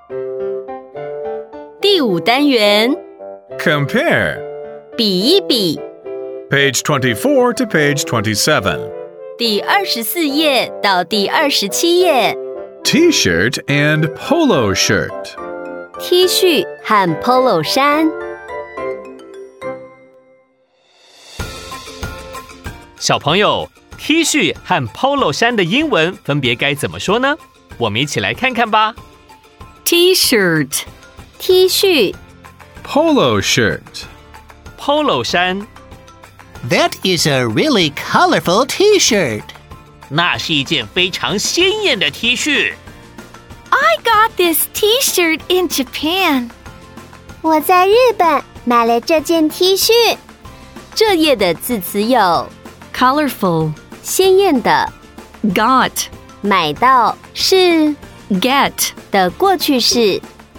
第5单元 Compare. 比一比 Page 24 to page 27. 第24页到第27页 T-shirt and polo shirt. T 恤和 polo 衫小朋友 ，T 恤和 polo 衫的英文分别该怎么说呢？我们一起来看看吧。 T-shirt T 恤 Polo shirt. polo 衫， That is a really colorful T-shirt. 那是一件非常鲜艳的 T 恤。 I got this T-shirt in Japan. 我在日本买了这件 T 恤。 这页的字词有 colorful 鲜艳的 got 买到是 get 的过去式。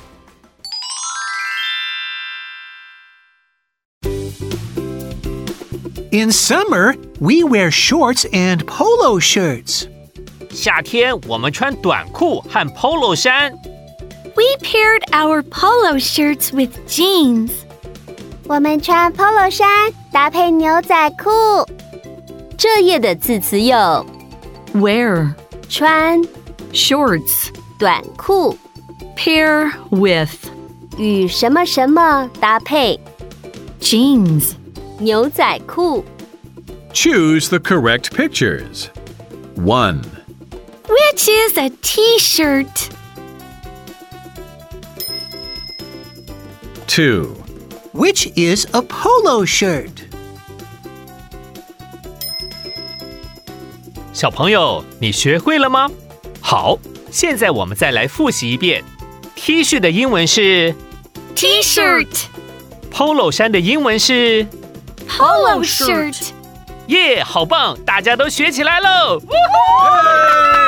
In summer, we wear shorts and polo shirts. 夏天我们穿短裤和 polo 衫。 We paired our polo shirts with jeans. 我们穿 polo 衫搭配牛仔裤。 这页的字词有 wear 穿 shorts 短裤 pair with 与什么什么搭配 jeans 牛仔裤。 Choose the correct pictures. 1. Which is a T-shirt? 2. Which is a polo shirt? 小朋友，你学会了吗？好，现在我们再来复习一遍。T 恤的英文是 T-shirt. polo 衫的英文是 Polo shirt. 耶，好棒！大家都学起来喽！